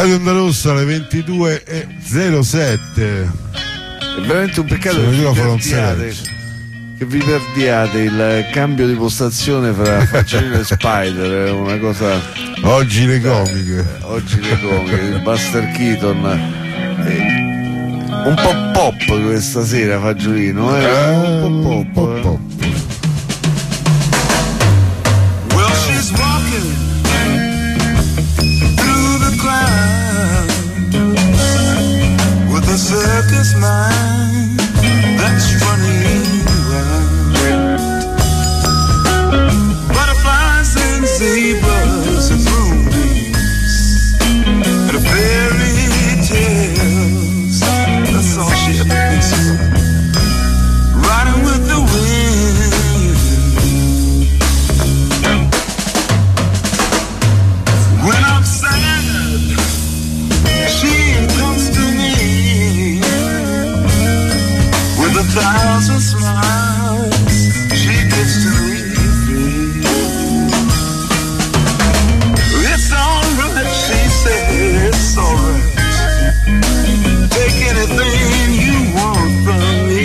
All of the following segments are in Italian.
Radio Onda Rossa alle 22:07. È veramente un peccato che vi perdiate il cambio di postazione fra Facciolino e Spider. È una cosa. Oggi le comiche. Il Buster Keaton. Un po' pop questa sera, Fagiolino, un po' pop. Well, she's walking through the crowd with a circus mind that's running wild. Butterflies and zebras and moonbeams and a fairy tales. That's all she ever thinks of. Riding with the wind. When I'm sad, she comes to me with 1,000 smiles. She gives to me free. It's alright, she said, it's alright. Take anything you want from me.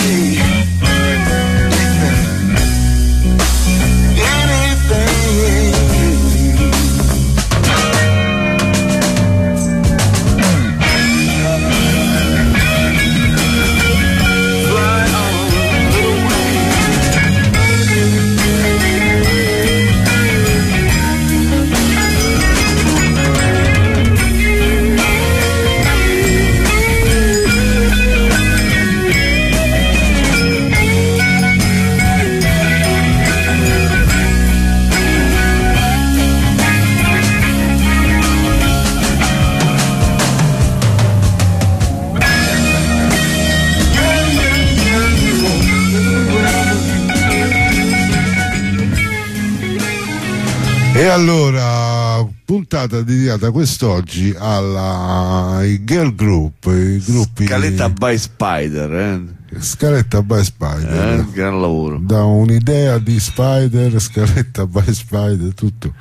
E allora, puntata dedicata quest'oggi ai girl group, i gruppi Scaletta by Spider, Scaletta by Spider, gran lavoro. Da un'idea di Spider, Scaletta by Spider, tutto.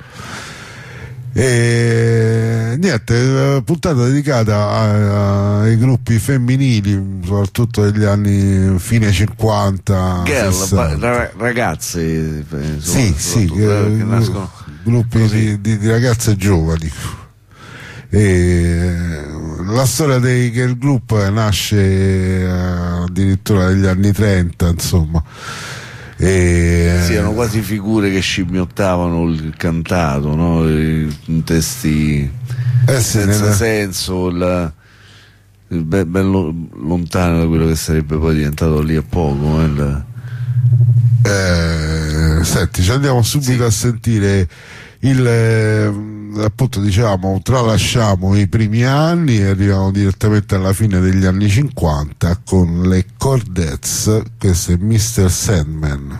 E niente, puntata dedicata ai gruppi femminili, soprattutto degli anni fine 50, ragazze, sì, che nascono gruppi di ragazze giovani. E la storia dei girl group nasce addirittura negli anni 30, insomma. Sì, erano quasi figure che scimmiottavano il cantato, no? I testi senza senso, bello lontano da quello che sarebbe poi diventato lì a poco. Senti, ci andiamo subito a sentire appunto, diciamo, tralasciamo i primi anni e arriviamo direttamente alla fine degli anni 50 con le Chordettes. Questo è Mr. Sandman.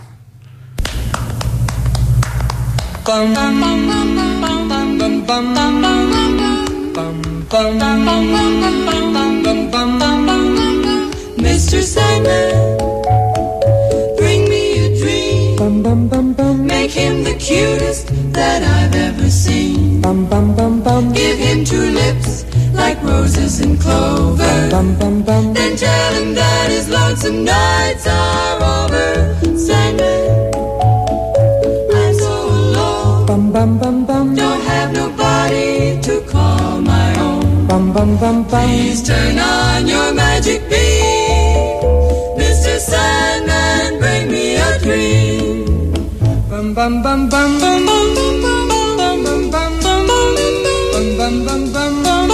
Mr. Sandman, bring me a dream. Make him the cutest that I've ever seen. Give him two lips like roses and clover. Then tell him that his lonesome nights are over. Sandman, I'm so alone. Don't have nobody to call my own. Please turn on your magic beam. Mr. Sandman, bring me a dream. Bum bum bum bum bum bum bum bum bum bum bum bum bum bum bum.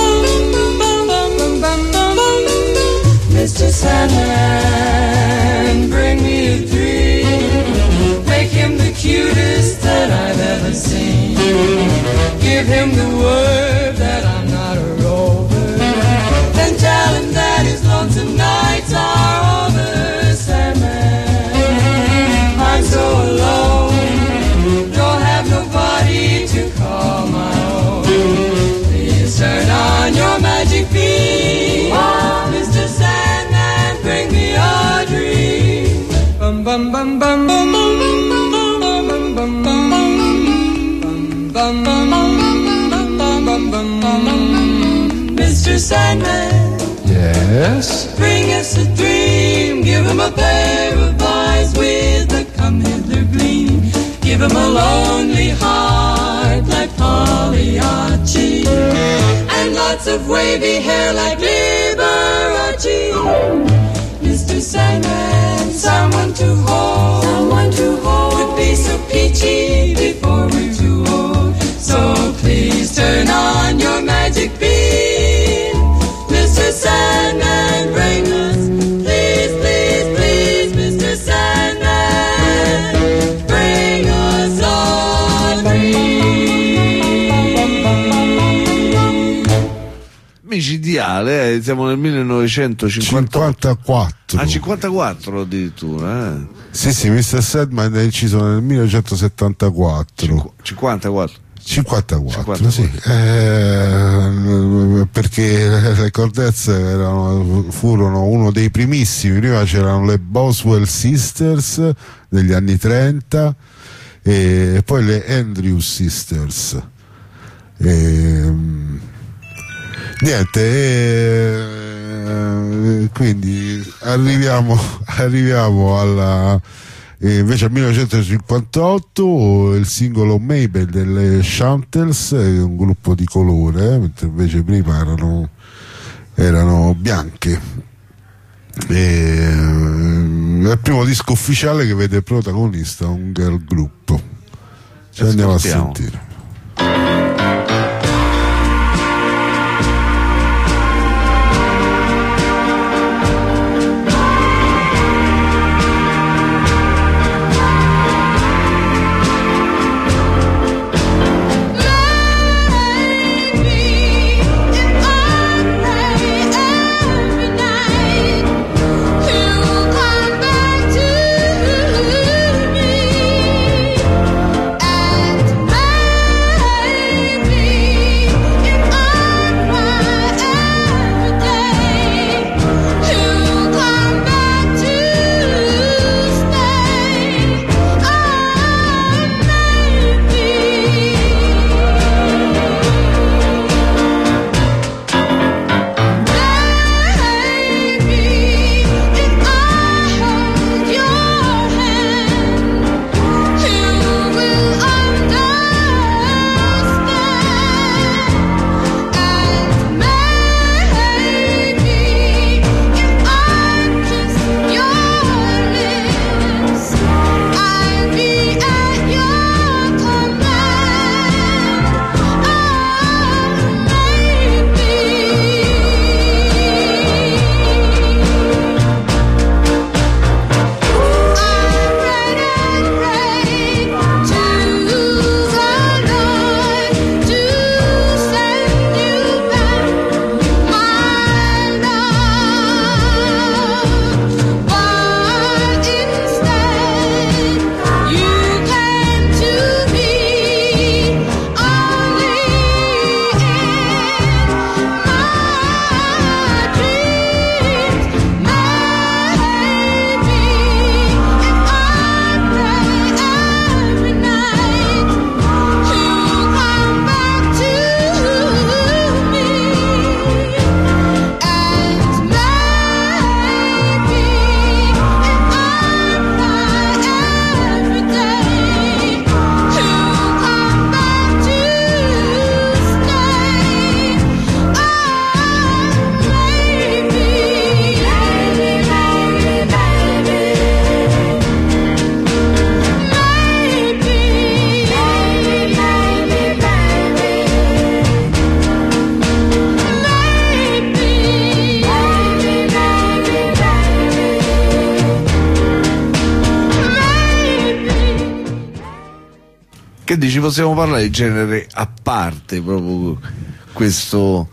Mr. Sandman, bring me a dream. Make him the cutest that I've ever seen. Give him the word that I'm not a rover. Then tell him that his lonesome nights are over. Sandman, I'm so alone. Don't have nobody to call my own. Please turn on your magic beam. Mr. Sandman, bring me a dream. Bum bum bum bum bum bum bum bum bum bum bum bum bum. Mr. Sandman. Yes? Bring us a dream. Give him a pair of eyes with a come-hither gleam. Give him a lonely heart like Pagliacci, and lots of wavy hair like Liberace. Mr. Sandman, someone to hold, would be so peachy before we're too old. So please turn on your magic beam, Mr. Sandman, bring us, please, please, please, Mr. Sandman, bring us a dream. Micidiale, siamo nel 1954. 54 addirittura. Sì, Mr. Sandman è inciso nel 1974. 54. 54. Sì. Perché le Chordettes furono uno dei primissimi. Prima c'erano le Boswell Sisters degli anni 30 e poi le Andrews Sisters. Quindi arriviamo alla invece al 1958 il singolo Mabel delle Chantels, un gruppo di colore, mentre invece prima erano bianche. È il primo disco ufficiale che vede protagonista un girl group. Ci andiamo a sentire. Che dici, possiamo parlare di genere a parte proprio questo?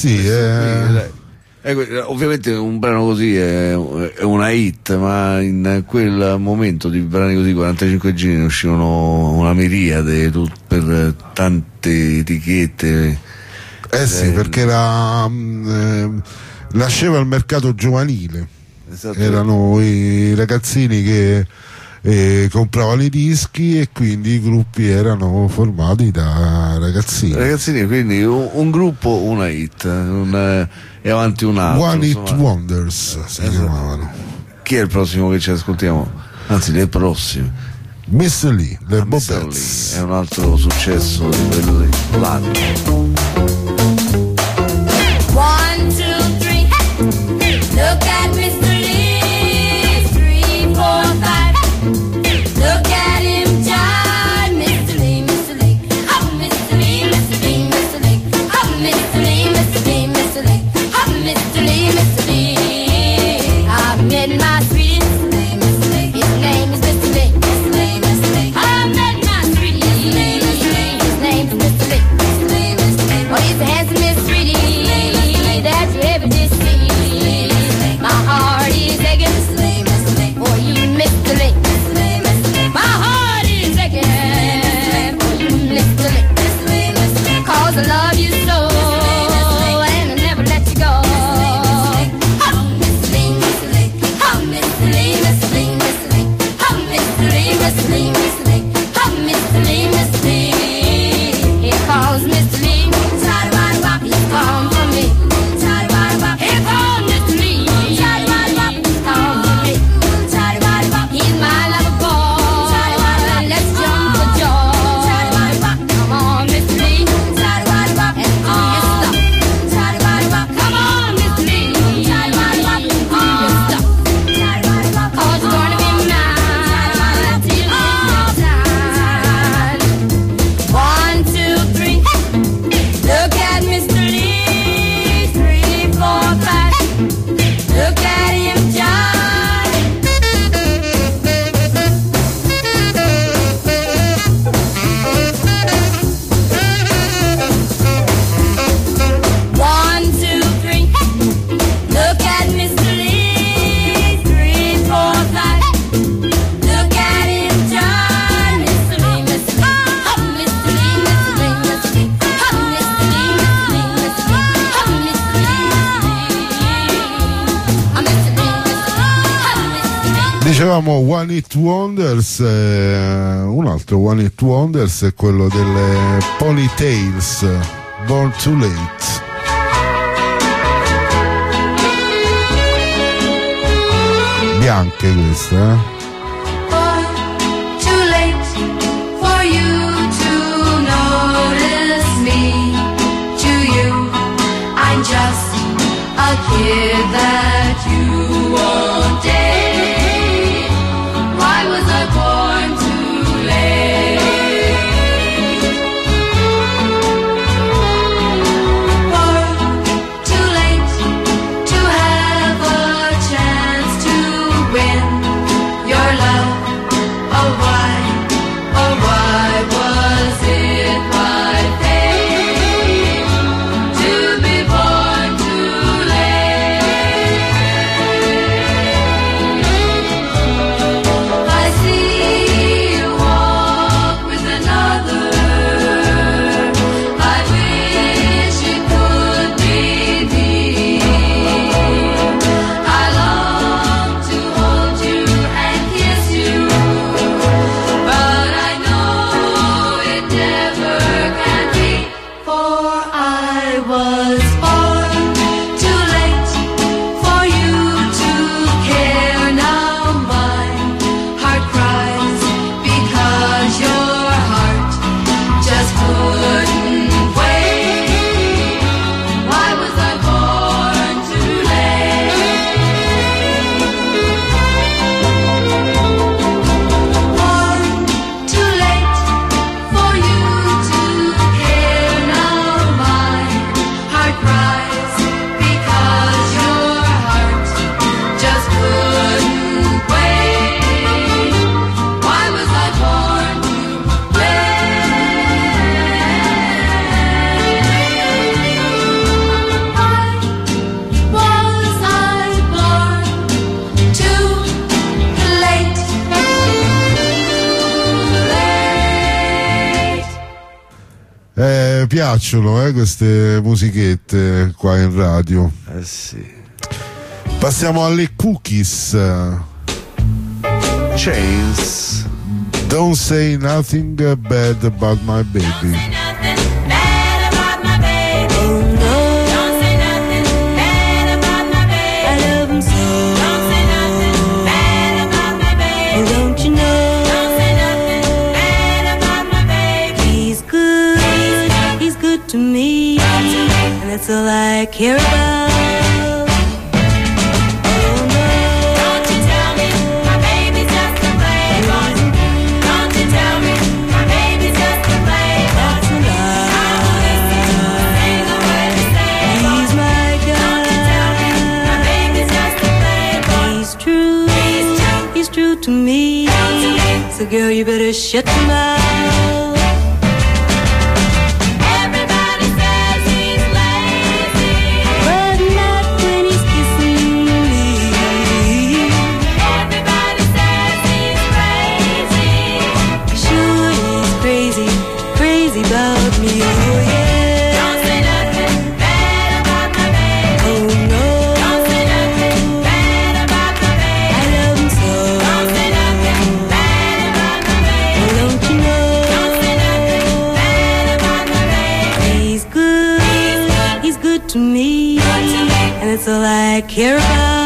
Ovviamente un brano così è una hit, ma in quel momento di brani così 45 giri ne uscivano una miriade per tante etichette. Perché nasceva il mercato giovanile. Esatto. Erano i ragazzini che compravano i dischi e quindi i gruppi erano formati da ragazzini, quindi un gruppo, una hit, e avanti un altro. One Hit Wonders si chiamavano. Chi è il prossimo che ci ascoltiamo? Anzi, le prossime. Mr. Lee, le Mr. Bobettes. Lee è un altro successo di quello dell'anno. 1, 2, 3, look at Mr. Lee. 3, 4, 5, look at him jive. Mr. Lee, Mr. Lee, oh Mr. Lee, Mr. Lee, Mr. Lee, oh Mr. Lee, Mr. Lee, Mr. Lee, oh Mr. Lee, Mr. Lee. I've met my sweetie, Mr. Lee, his name is Mr. Lee, Mr. Lee, Mr. Lee. I've met my sweetie, Mr. Lee, his name is Mr. Lee, Mr. Lee, Mr. Lee. Oh, he's the handsomest sweetie that you ever did see. My heart is aching for you, Mr. Lee. My heart is aching for you, Mr. Lee. 'Cause I love you so and I'll never let you go. Oh, Mr. Lee, Mr. Lee. Oh, Mr. Lee, Mr. Lee, Mr. Lee. Oh, Mr. Lee, Mr. Lee, Mr. Lee. Oh, Mr. Lee, Mr. Lee. Here comes Mr. Lee. He's come for me. Here comes Mr. Lee. He's come for me. He's my lover boy. Let's jump for joy. Come on, Mr. Lee, and do your stuff. Come on, Mr. Lee, and do your stuff. 'Cause you're gonna be mine till all time. 1, 2, 3, look at Mr. Lee. 3, 4, 5, look at him jive. 1, 2, 3, look at Mr. Lee. 3, 4, 5, look at him jive. Mr. Lee, Mr. Lee, oh Mr. Lee, Mr. Lee, Mr. Lee, oh Mr. Lee, Mr. Lee, Mr. Lee, oh Mr. Lee. Dicevamo One Hit Wonders, un altro One Hit Wonders è quello delle Ponytails, Born Too Late. Bianche queste, Too late for you to notice me. To you, I'm just a kid that you won't date. Why was I born too late? Born too late to have a chance to win your love. Oh why was it my fate to be born too late? I see you walk with another. I wish it could be me. I long to hold you and kiss you, but I know it never can be. For I was born too late for you to care. Now my heart cries because your heart just couldn't wait. Why was I born too late? Born too late for you to care. Now my heart cries because your heart just couldn't wait. Why was I born too late? Why was I born too late? Piacciono queste musichette qua in radio. Sì. Passiamo alle Cookies. Chains. Don't say nothing bad about my baby. To me, and that's all I care about. Oh no, don't you tell me my baby's just a playboy. Don't you tell me my baby's just a playboy. That's a lie. I won't listen to a single word you say. He's my guy. Don't you tell me my baby's just a playboy. He's true to me. So girl, you better shut your mouth. To me, and it's all I care about.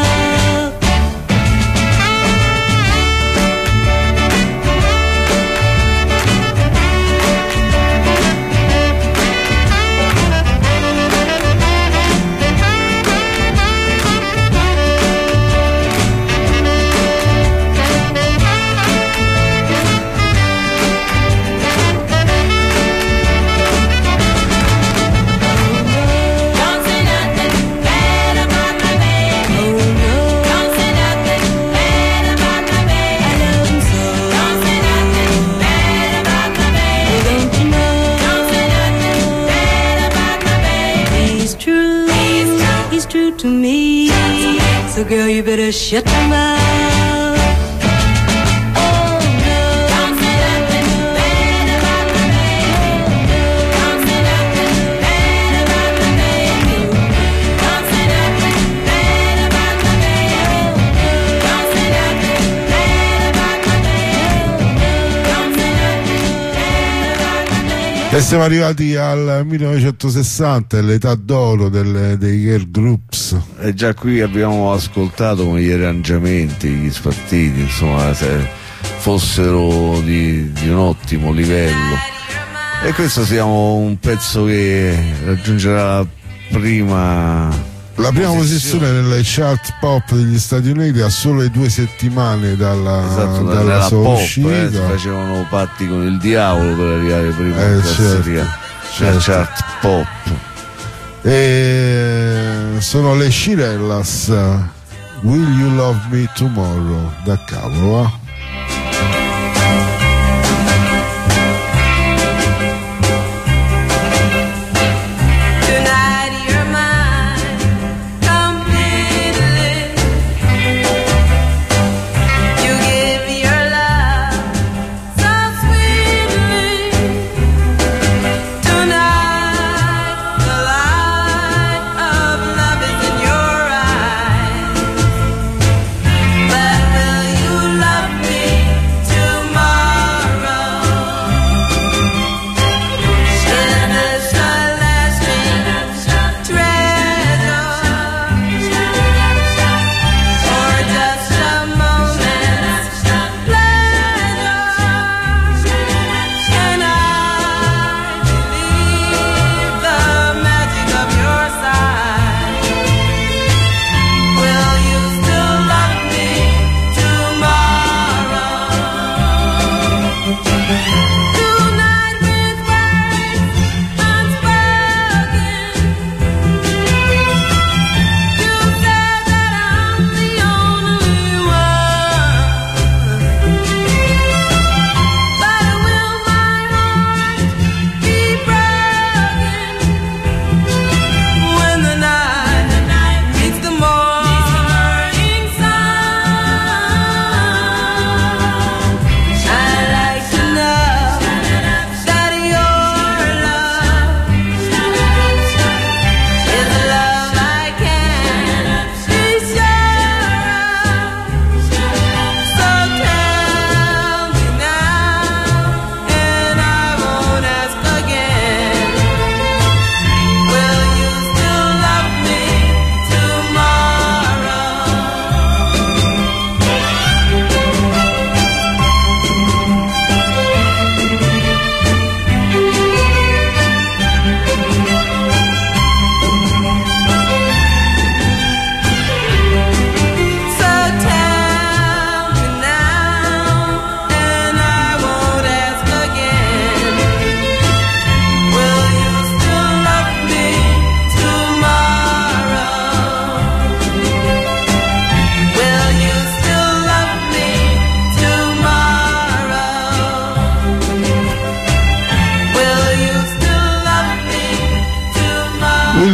To me, so girl, you better shut your mouth. Oh no, don't say nothing bad about my baby. Don't say nothing bad about my baby. Don't say nothing bad about my baby. Don't say nothing bad about my baby. Don't say nothing bad about my baby. E siamo arrivati al 1960, l'età d'oro dei girl groups. E già qui abbiamo ascoltato come gli arrangiamenti, gli spartiti, insomma, se fossero di un ottimo livello. E questo siamo un pezzo che raggiungerà la prima posizione nelle chart pop degli Stati Uniti a solo 2 settimane dalla sua pop, uscita. Si facevano patti con il diavolo per arrivare prima in certo. chart pop. E sono le Shirellas, Will You Love Me Tomorrow, da cavolo, eh? Love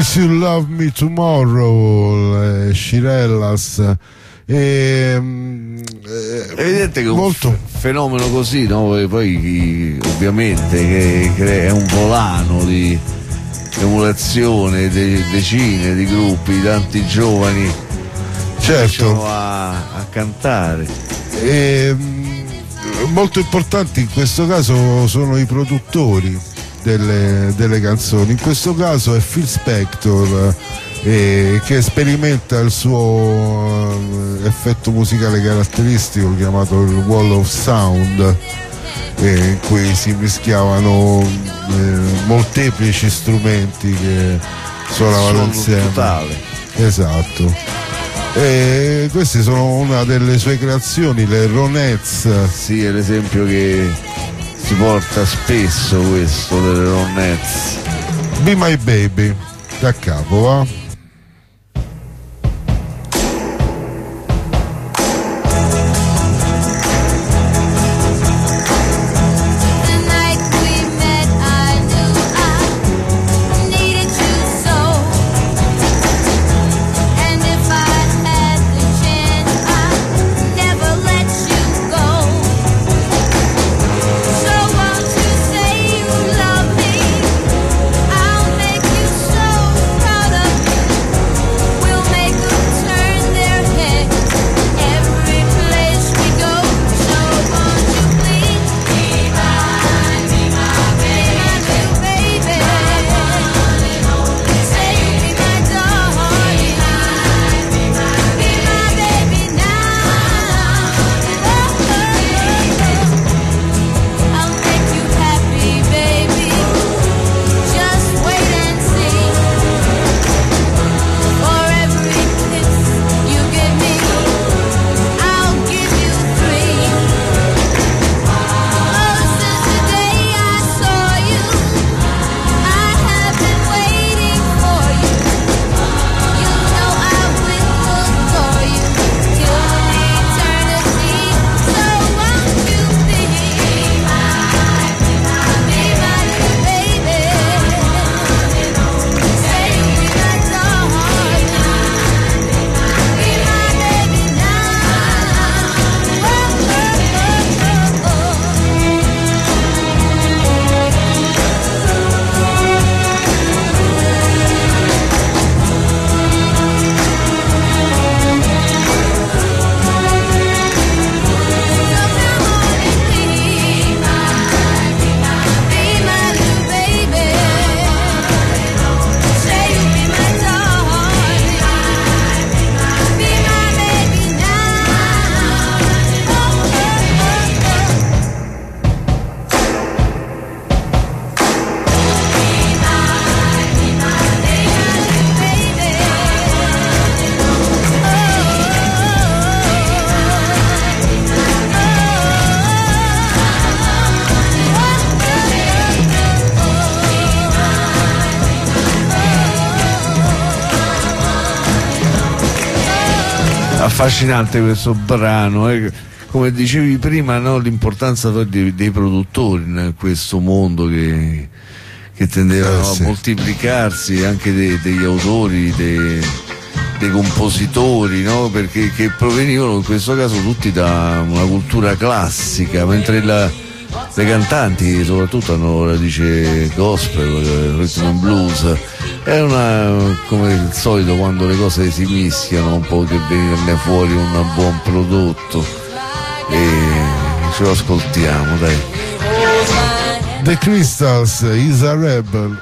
Will You Love Me Tomorrow, Shirellas. È evidente che molto un fenomeno così, no? E poi ovviamente che è un volano di emulazione, decine di gruppi, tanti giovani certo a cantare. Molto importanti in questo caso sono i produttori delle canzoni. In questo caso è Phil Spector che sperimenta il suo effetto musicale caratteristico chiamato il Wall of Sound, in cui si mischiavano molteplici strumenti che suonavano insieme. Totale. Esatto. E queste sono una delle sue creazioni, le Ronettes. Sì, è l'esempio che si porta spesso, questo delle Ronettes. Be My Baby, da capo, va? Affascinante questo brano, come dicevi prima, no? L'importanza dei produttori in questo mondo che tendevano a moltiplicarsi, anche degli autori, dei compositori, no? Perché che provenivano in questo caso tutti da una cultura classica, mentre le cantanti soprattutto hanno radice gospel, rhythm and blues. È come il solito quando le cose si mischiano un po' che viene fuori un buon prodotto, e ce lo ascoltiamo, dai. The Crystals, Is a Rebel.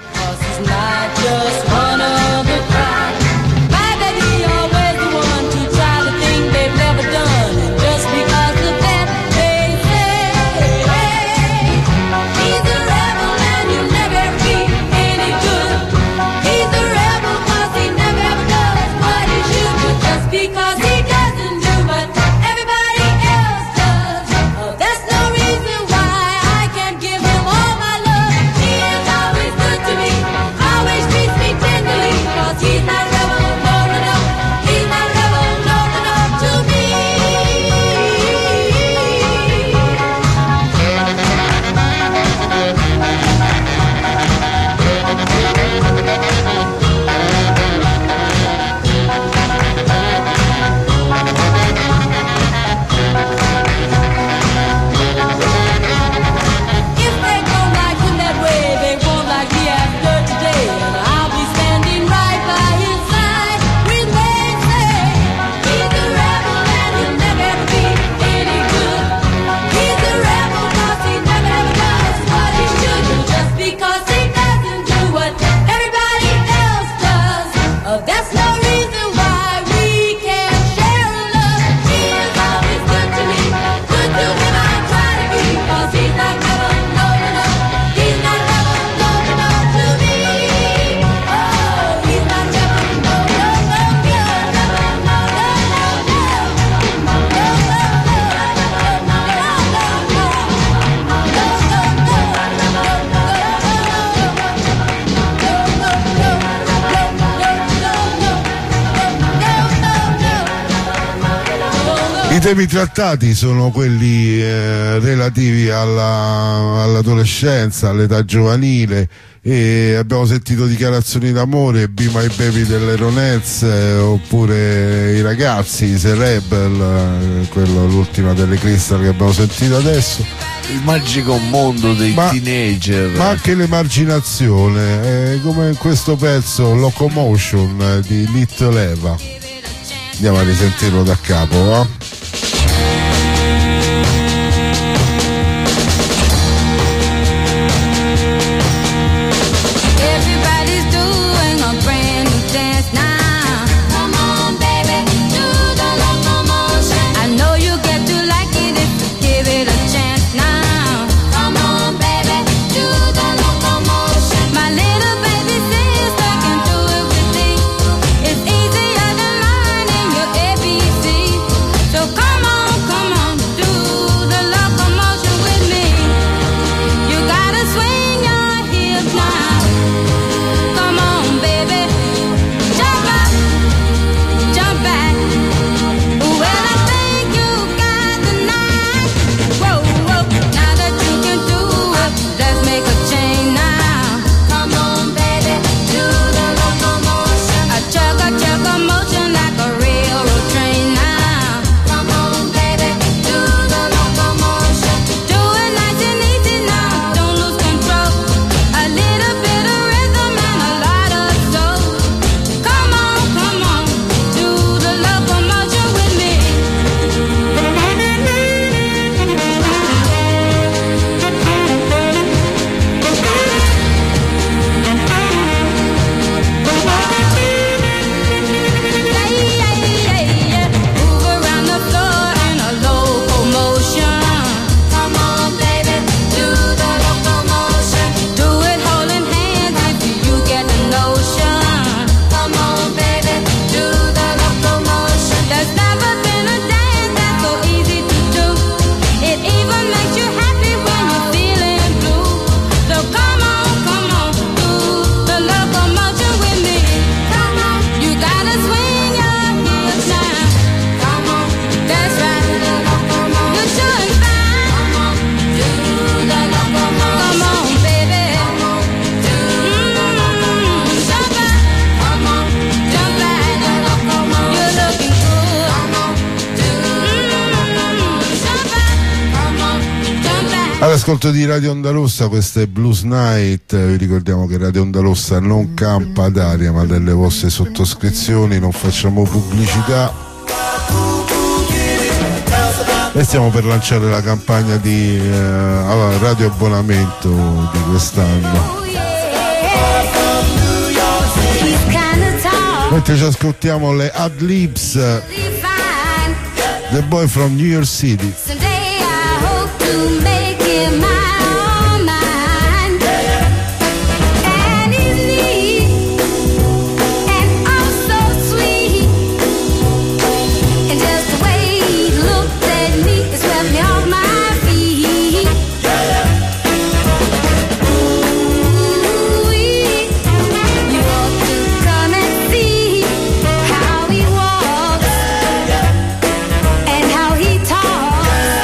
Give him all my love. He is always good to me. Always treats me. temi trattati sono quelli relativi all'adolescenza, all'età giovanile, e abbiamo sentito dichiarazioni d'amore, Be My Baby delle Ronettes, oppure i ragazzi, The Rebel, quello, l'ultima delle Crystal che abbiamo sentito adesso, il magico mondo dei teenager, ma anche l'emarginazione, come in questo pezzo Locomotion di Little Eva. Andiamo a risentirlo da capo, va? All'ascolto di Radio Onda Rossa, questa è Blues Night. Vi ricordiamo che Radio Onda Rossa non campa d'aria ma delle vostre sottoscrizioni, non facciamo pubblicità e stiamo per lanciare la campagna di radio abbonamento di quest'anno. Mentre ci ascoltiamo le Ad Libs, The Boy from New York City. And how he talks.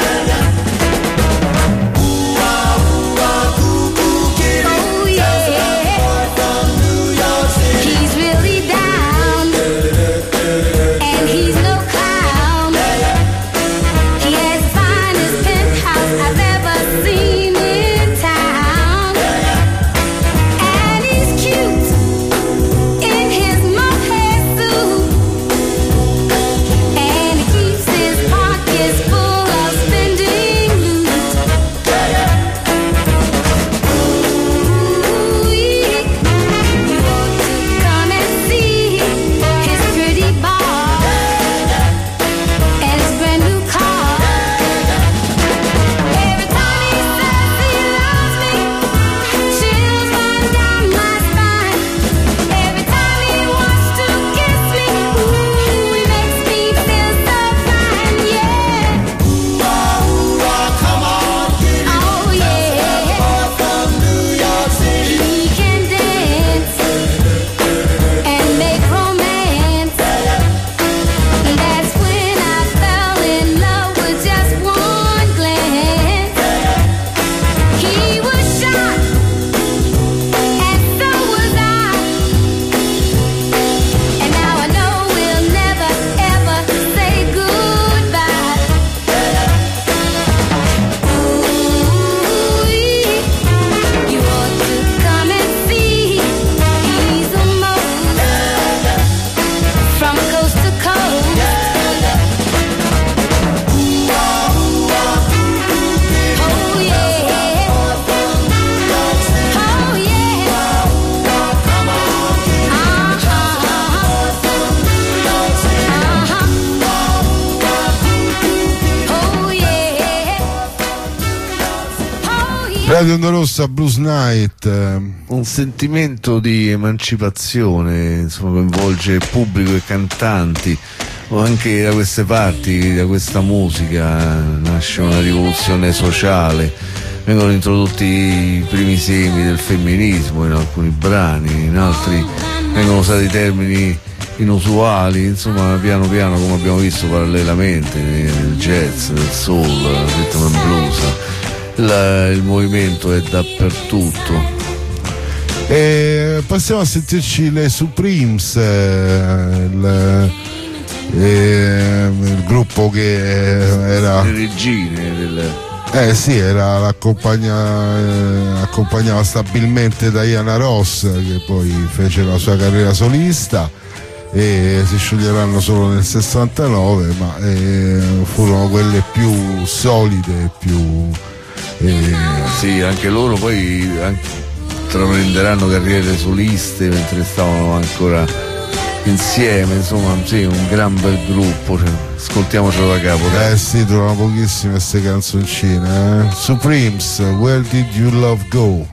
Radio Onda Rossa, Blues Night. Un sentimento di emancipazione, insomma, coinvolge pubblico e cantanti, o anche da queste parti, da questa musica nasce una rivoluzione sociale, vengono introdotti i primi semi del femminismo in alcuni brani, in altri vengono usati termini inusuali, insomma piano piano, come abbiamo visto parallelamente nel jazz, nel soul, nel rhythm and blues. Il movimento è dappertutto. E passiamo a sentirci le Supremes, il gruppo che era Le regine sì, era accompagnava stabilmente Diana Ross, che poi fece la sua carriera solista e si scioglieranno solo nel 69, ma furono quelle più solide, più sì, anche loro poi intraprenderanno carriere soliste mentre stavano ancora insieme, insomma sì, un gran bel gruppo, cioè, ascoltiamocelo da capo. sì, trovano pochissime queste canzoncine. Supremes, Where Did Your Love Go?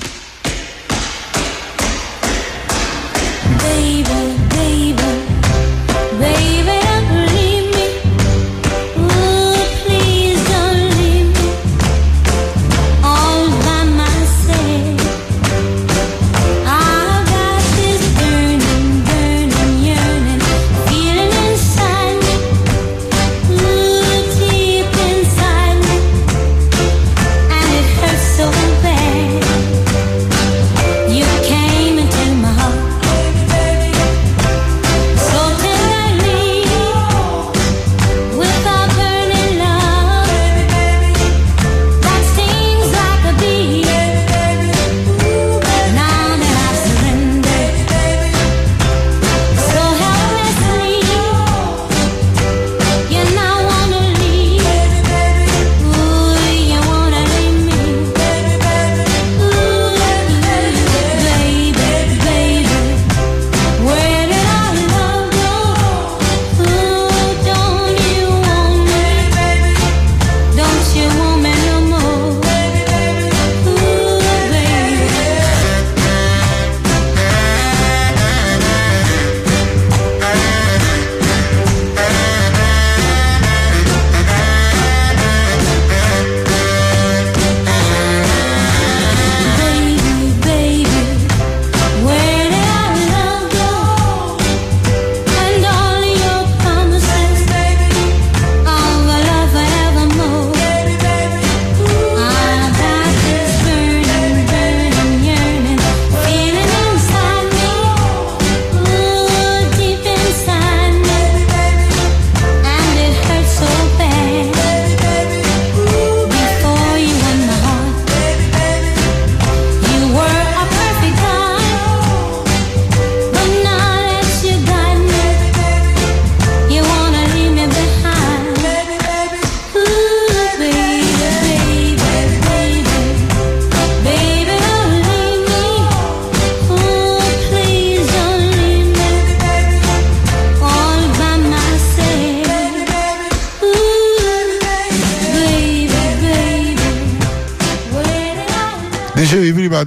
Dicevi prima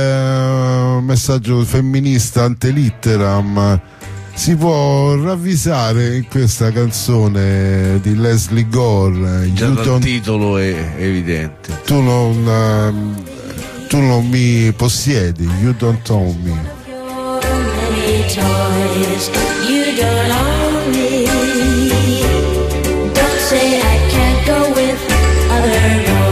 del messaggio femminista ante litteram, si può ravvisare in questa canzone di Leslie Gore. Già dal titolo è evidente. Tu non mi possiedi, you don't own me. You don't own me. Don't say I can't go with other boys.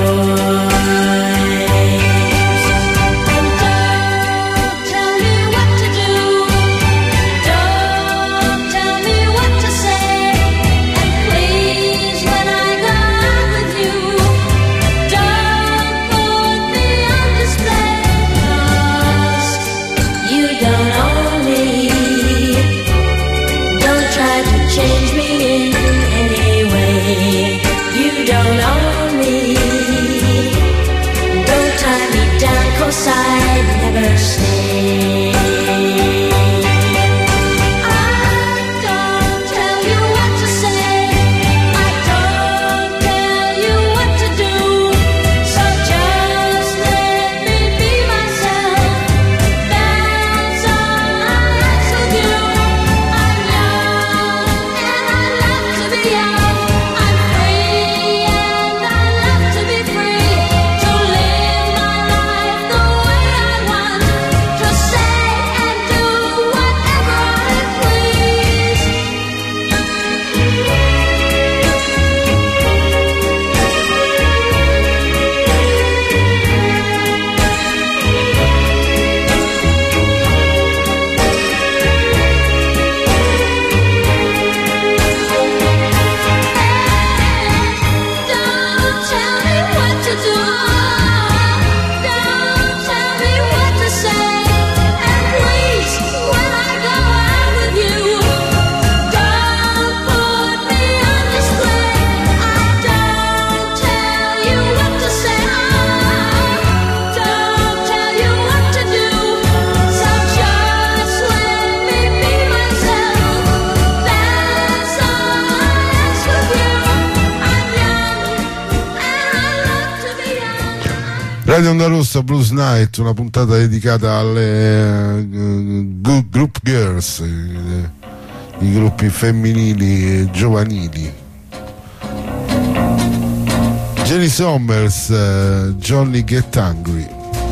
Try Radio Onda Rossa Blues Night, una puntata dedicata alle group girls, i gruppi femminili e giovanili. Jenny Sommers, Johnny Get Angry.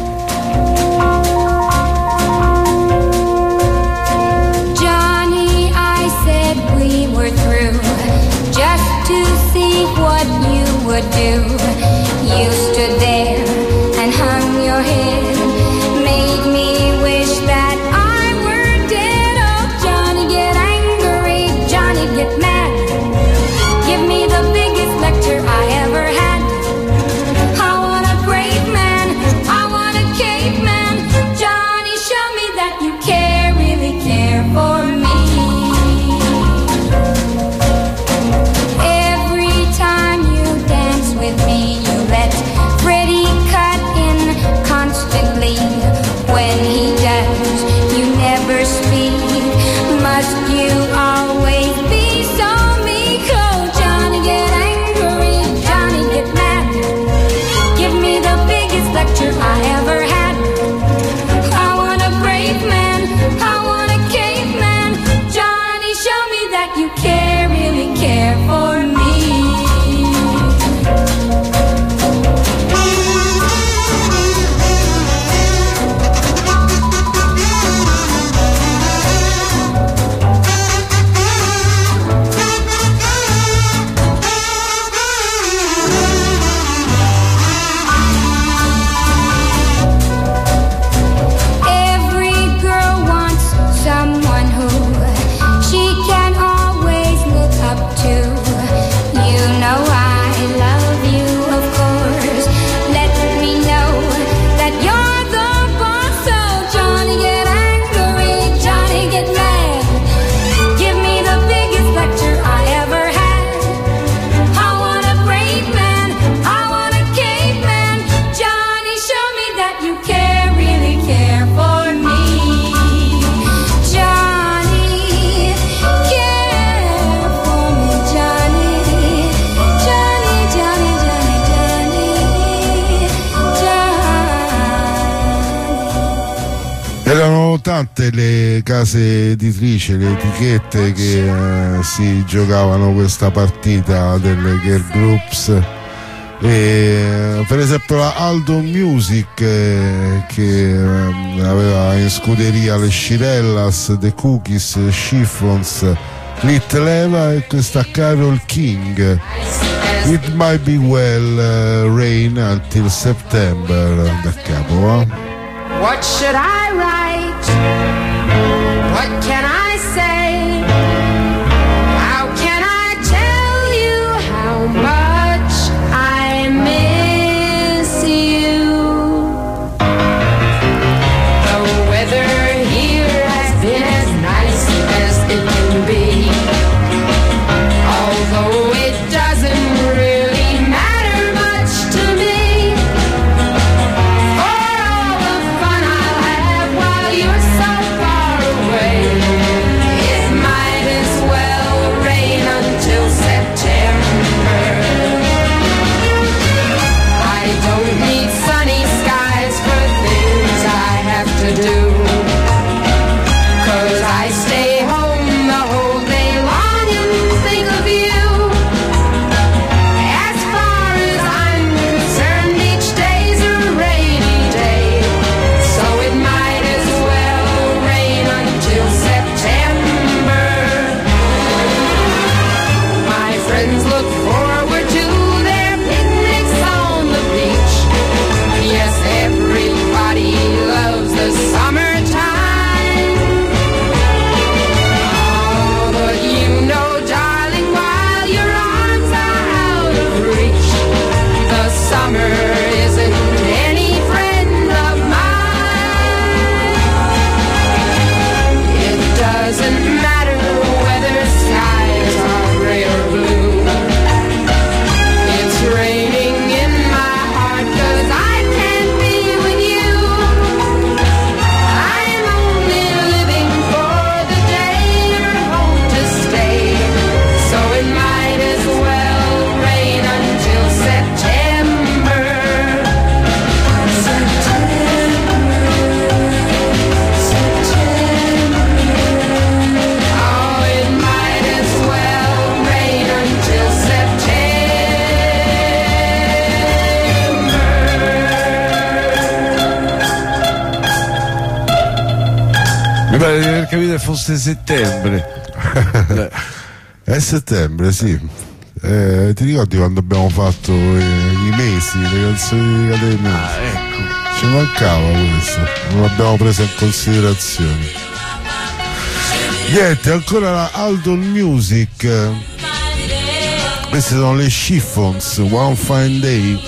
Johnny, I said we were through, just to see what you would do. You stood there and hung your head, made me wish that I were dead. Oh, Johnny, get angry, Johnny, get mad. Give me the biggest lecture I ever had. I want a brave man, I want a caveman. Johnny, show me that you care, really care for me. Every time you dance with me, you let Freddie cut in constantly. When he does, you never speak. Must you always be so meek? Oh, Johnny, get angry, Johnny, get mad. Give me the biggest lecture I ever had. I want a brave man, I want a caveman. Johnny, show me that you care, really care for me. Every girl wants someone who she can always look up to. You know I love you, of course. Let me know that you're the boss. So Johnny, get angry, Johnny, get mad. Give me the biggest lecture I ever had. I want a brave man, I want a caveman. Johnny, show me that you care, really care for me. Johnny, care for me, Johnny. Johnny, Johnny, Johnny, Johnny, Johnny. Erano tante le case editrici, le etichette che si giocavano questa partita delle girl groups. E, per esempio la Aldo Music che aveva in scuderia le Shirellas, The Cookies, Chiffons, Little Eva e questa Carole King, It Might Be Well, Rain Until September, da capo. What should I write? What can I say? How can I tell you how much I miss you? The weather here has been as nice as it can be. Although it doesn't really matter much to me. For all the fun I'll have while you're so far away, pare di aver capito che fosse settembre. È settembre, sì. Ti ricordi quando abbiamo fatto i mesi, le canzoni di Catena? Ecco. Ci mancava questo, non l'abbiamo preso in considerazione. Niente, ancora la Aldon Music. Queste sono le Chiffons, One Fine Day.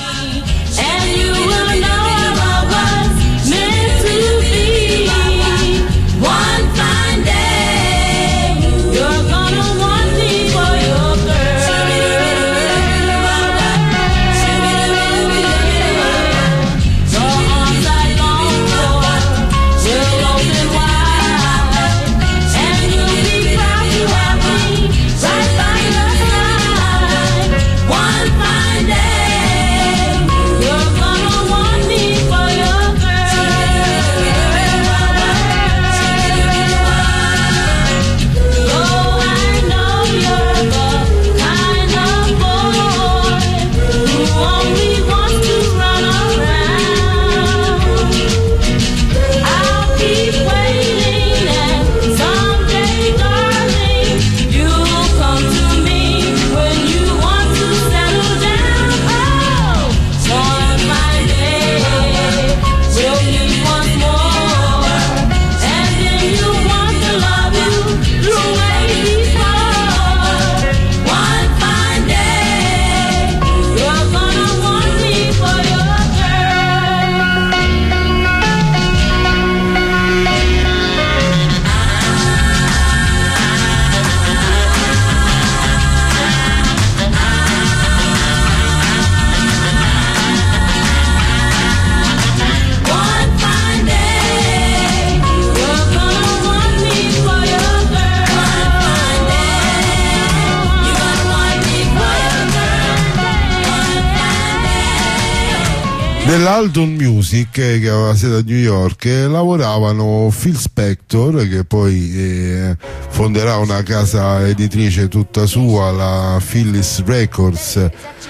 Dell'Aldon Music, che aveva sede a New York, lavoravano Phil Spector, che poi fonderà una casa editrice tutta sua, la Phyllis Records,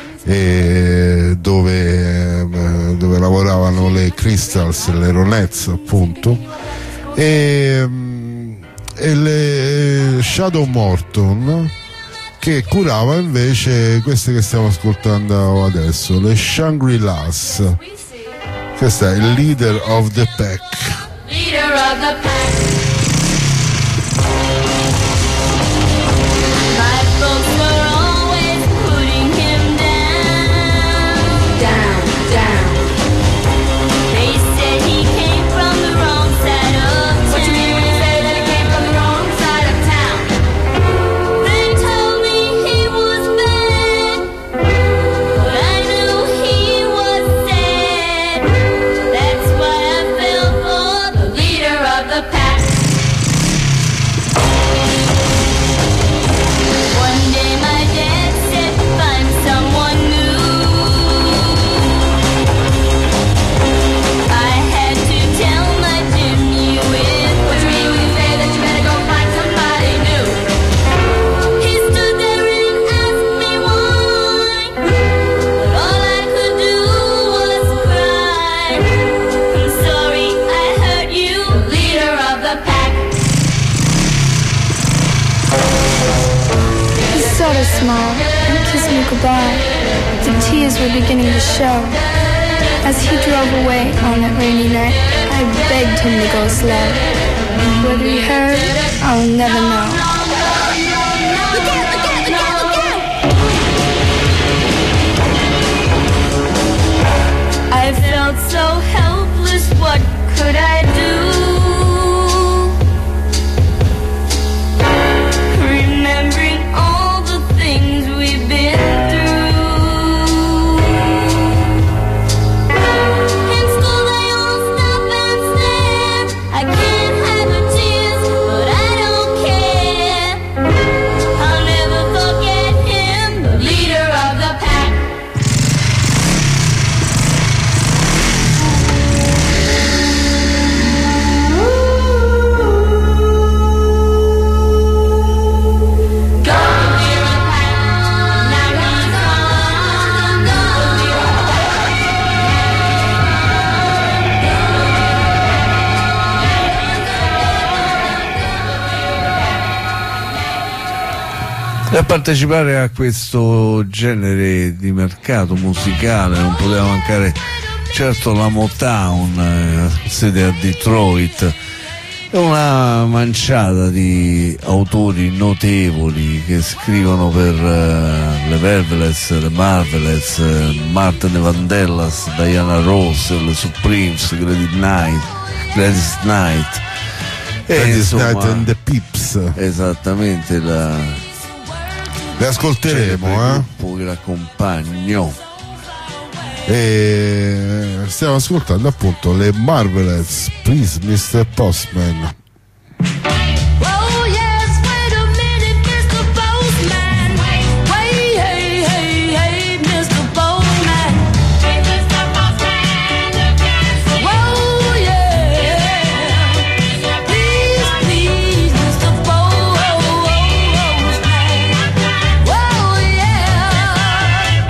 dove lavoravano le Crystals, le Ronettes appunto, e le Shadow Morton, che curava invece queste che stiamo ascoltando adesso, le Shangri-Las. Questo è il Leader of the Pack. Leader of the pack. My folks were always putting him down, down. They said he came from the wrong side of town. What you mean when you say that he came from the wrong side of town? They told me he was bad, but I knew he was sad. That's why I fell for the leader of the pack. One day my dad said, find someone new. I had to tell my Jimmy with what you mean when you say that you better go find somebody new. He stood there and asked me why, but all I could do was cry. I'm sorry I hurt you, leader of the pack. He sort of smiled and kissed me goodbye. The tears were beginning to show. As he drove away on that rainy night, I begged him to go slow. Whether he heard, I'll never know. Look out, look out, look out, look out! I felt so helpless, what could I do? Remembering all the things we've been through. In school they all stop and stare. I can't hide the tears, but I don't care. I'll never forget him, the leader of the pack. Per partecipare a questo genere di mercato musicale non poteva mancare certo la Motown, sede a Detroit, e una manciata di autori notevoli che scrivono per le Velvets, le Marvelettes, Martin Vandellas, Diana Ross, le Supremes, Gladys Knight e insomma, Knight and the Pips. esattamente Le ascolteremo, il gruppo che l'accompagnò. E stiamo ascoltando appunto le Marvelettes, Please Mr. Postman. Oh yes, wait a minute, Mr. Postman. Wait, hey, hey, hey, Mr. Postman. Hey, Mr. Postman. Oh yeah. Please, please, Mr. Postman. Oh yeah.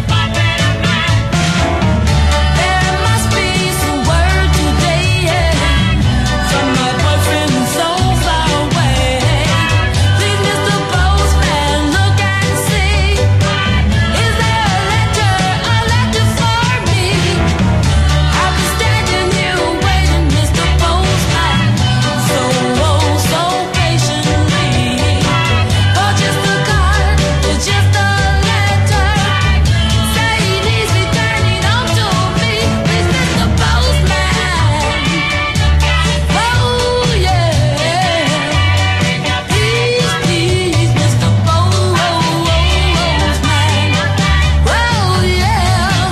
There must be some word today from my boyfriend so far away. Please, Mr. Postman, look and see. Is there a letter for me? I've been standing here waiting, Mr. Postman, so patiently. For just a card, or just a letter, saying he's returning home to me. Please, Mr. Postman. Oh yeah. Please, please, Mr. Postman. Oh yeah.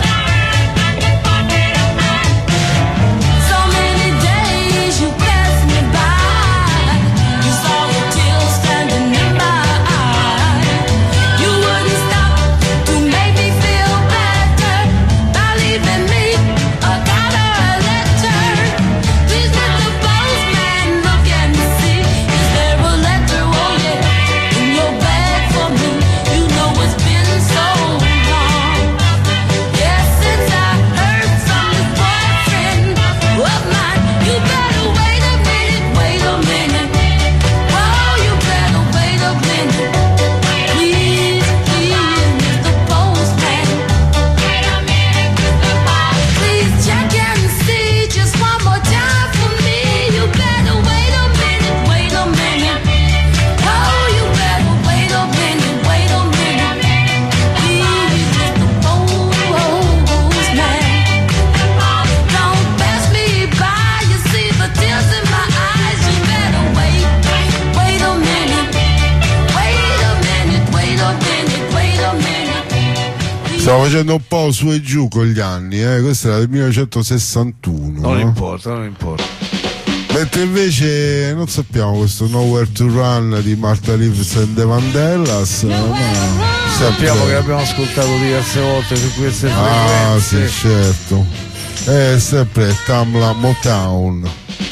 So many days you passed me by. You saw the tears standing in my eyes. You wouldn't stop to make me feel better by leaving me a card or a letter. Please, Mr. Postman, look and see. Is there a letter, oh yeah, in your bag for me? You know it's been so long. Yes, since I heard from this boyfriend of mine. You better wait a minute, wait a minute. Oh, you better wait a minute. Please, please, Mr. Postman. Wait a minute, Mr. Postman. Please check and see just one more time for me. You better wait a minute, wait a minute. Oh, you better wait a minute, wait a minute. Please, Mr. Postman. Don't pass me by, you see the tears in my eyes. You better wait a minute. Wait a minute, wait a minute, wait a minute. Stiamo facendo un po' su e giù con gli anni, questa era del 1961. Non no? importa, non importa. Mentre invece non sappiamo questo Nowhere to Run di Martha Reeves and the Vandellas, ma Sappiamo che sempre... abbiamo ascoltato diverse volte su queste Ah sì, frequenze. certo. È sempre Tamla Motown.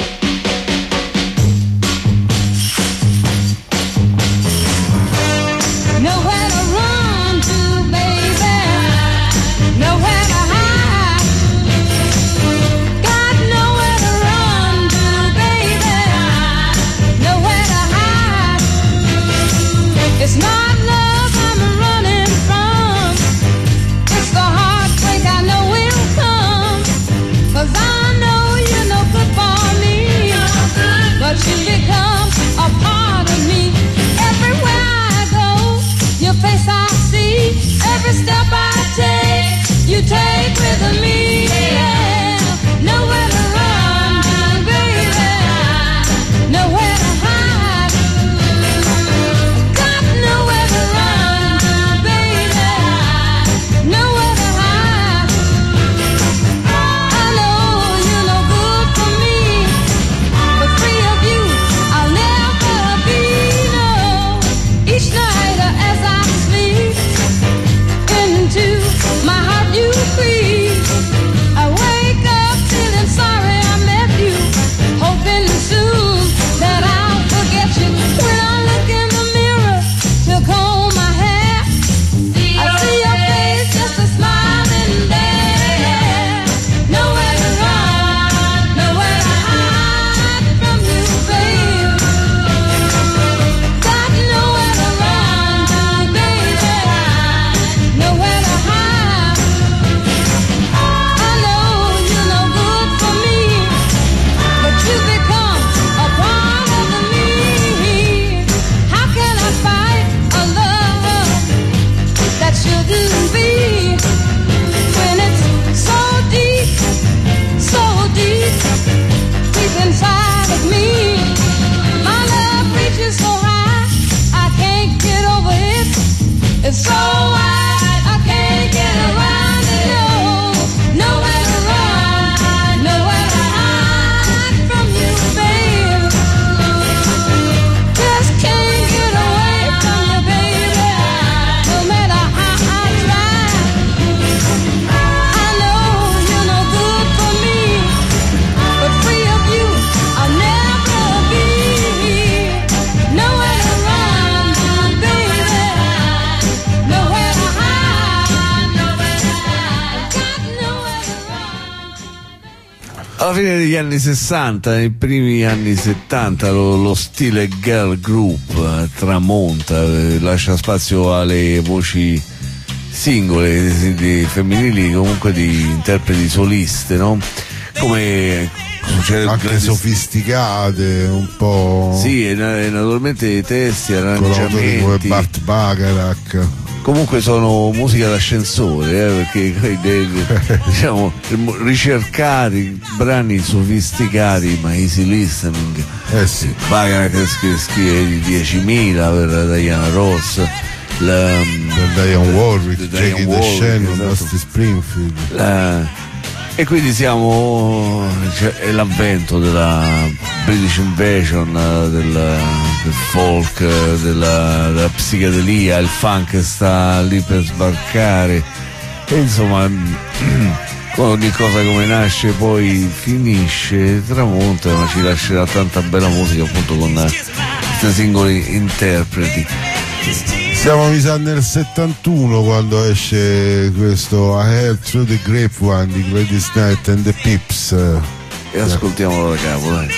Nowhere to run to, baby. Nowhere to hide. Got nowhere to run to, baby. Nowhere to hide. It's not love I'm running from. It's the heartbreak I know will come. 'Cause I know you're no good for Alla fine degli anni 60, nei primi anni 70, lo stile girl group tramonta, lascia spazio alle voci singole, femminili, comunque di interpreti soliste, no? Come succede anche sofisticate, un po'. Sì, e naturalmente i testi, arrangiamenti come arrangiamenti. Burt Bacharach. Comunque sono musica d'ascensore, perché diciamo ricercati, brani sofisticati ma easy listening. Sì. Bacharach scrive di 10.000 per Diana Ross, per Diane Warwick, Jackie Warwick, DeShannon, esatto. Dusty Springfield. E quindi è l'avvento della British Invasion, del folk, della psichedelia, il funk sta lì per sbarcare, e insomma ogni cosa come nasce poi finisce, tramonta, ma ci lascerà tanta bella musica appunto con questi singoli interpreti. Siamo mi sa nel 71 quando esce questo I Heard Through the Grapevine di Gladys Knight and the Pips, e ascoltiamolo da capo, dai.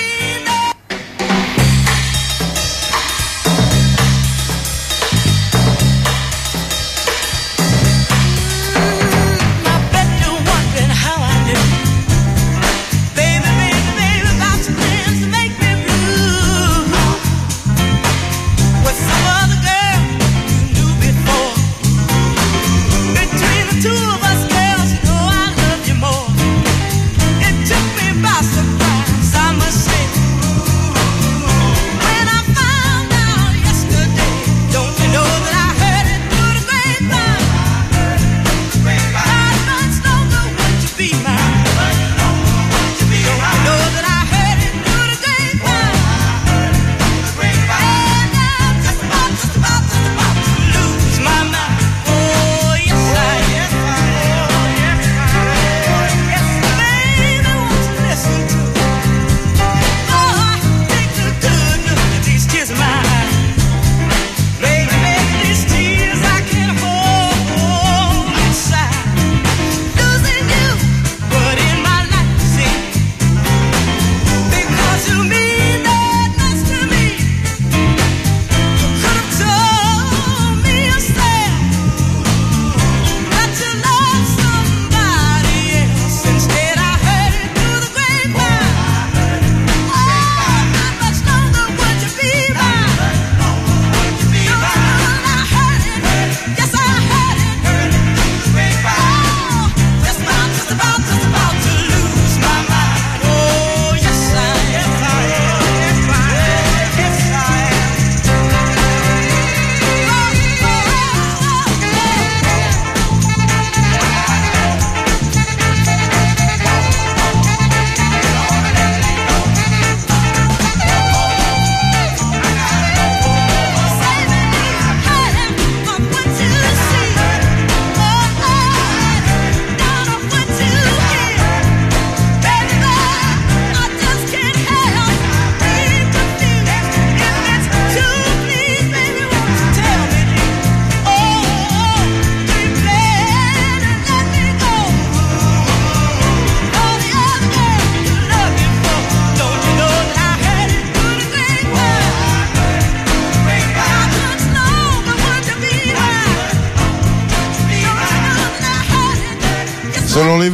Sono le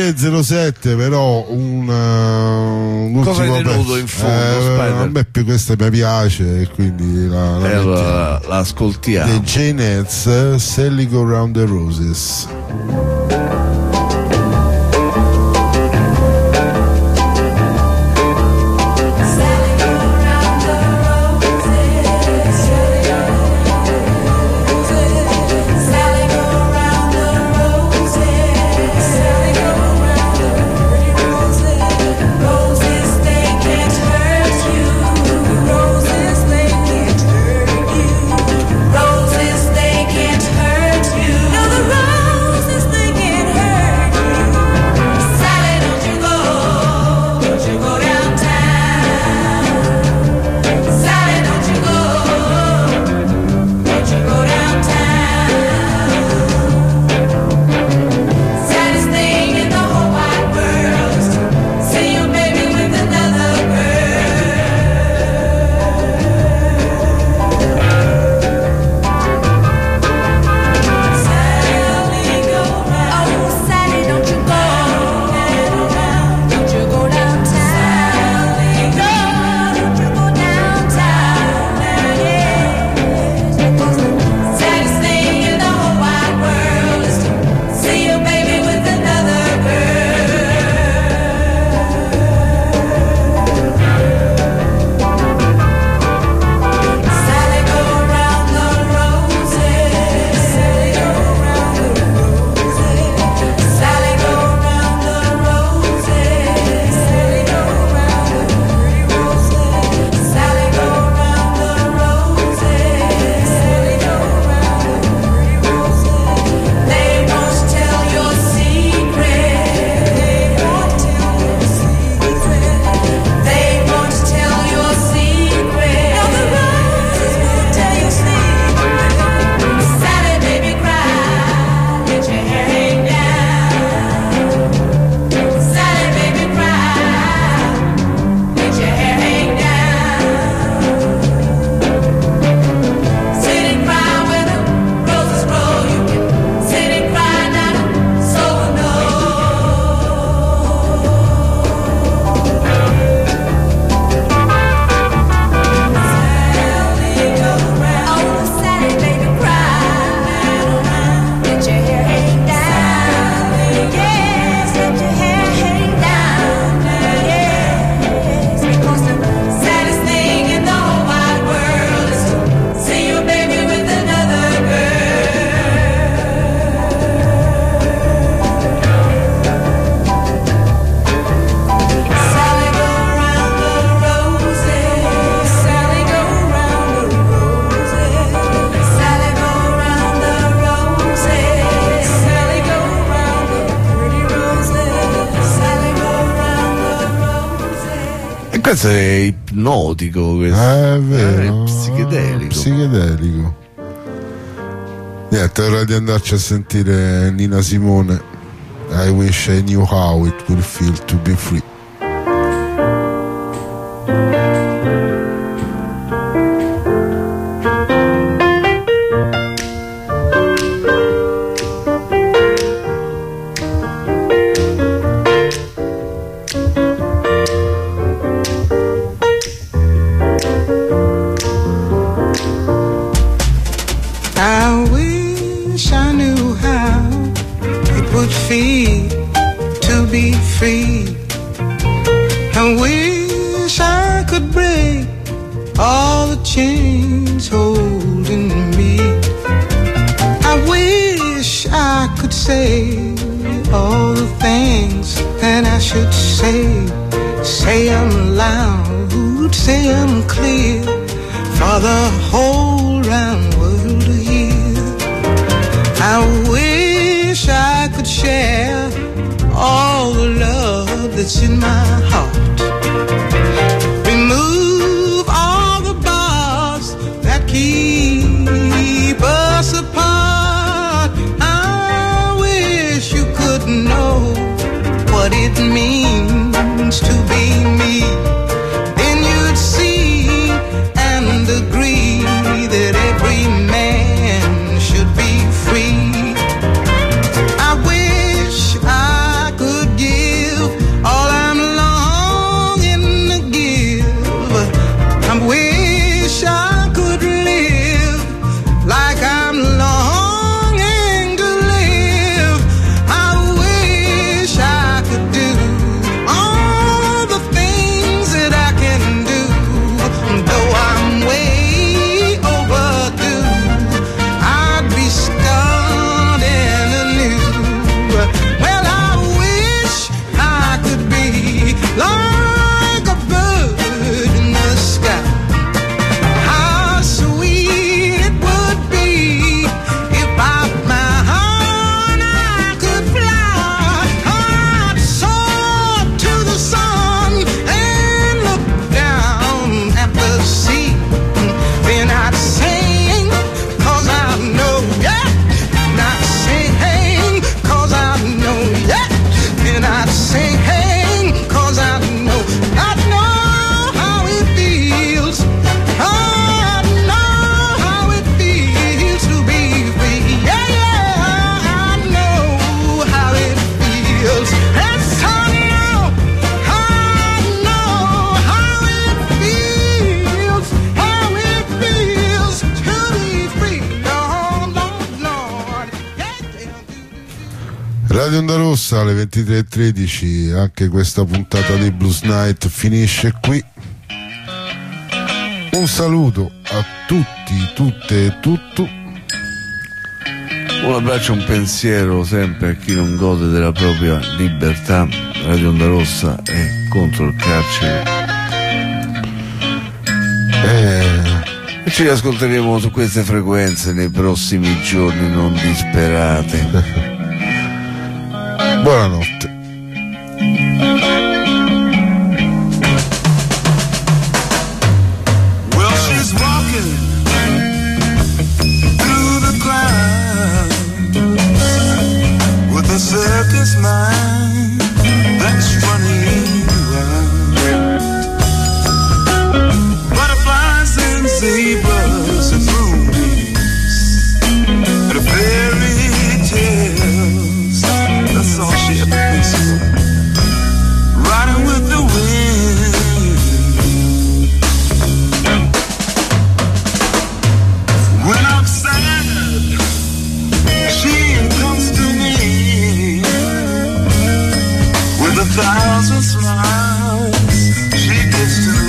23.07, però un cosa hai ultimo tenuto pezzo. in fondo, A me più questa mi piace e quindi la ascoltiamo. The Janettes, Sally Go Round the Roses. Roses, they can't hurt you. No, the roses, they pezzo è ipnotico questo. È vero. È psichedelico. Niente, è ora di andarci a sentire Nina Simone. I wish I knew how it would feel to be free. Radio Onda Rossa alle 23:13, anche questa puntata di Blues Night finisce qui. Un saluto a tutti, tutte e tutto. Un abbraccio, un pensiero sempre a chi non gode della propria libertà. Radio Onda Rossa è contro il carcere. E ci ascolteremo su queste frequenze nei prossimi giorni, non disperate. Buonanotte. Well, she's walking through the crowd with a circus mind that's running wild. Butterflies and zebras and moonbeams and a fairy tales. That's all she ever thinks of. Riding with the wind. When I'm sad, she comes to me with 1,000 smiles. She gives to me.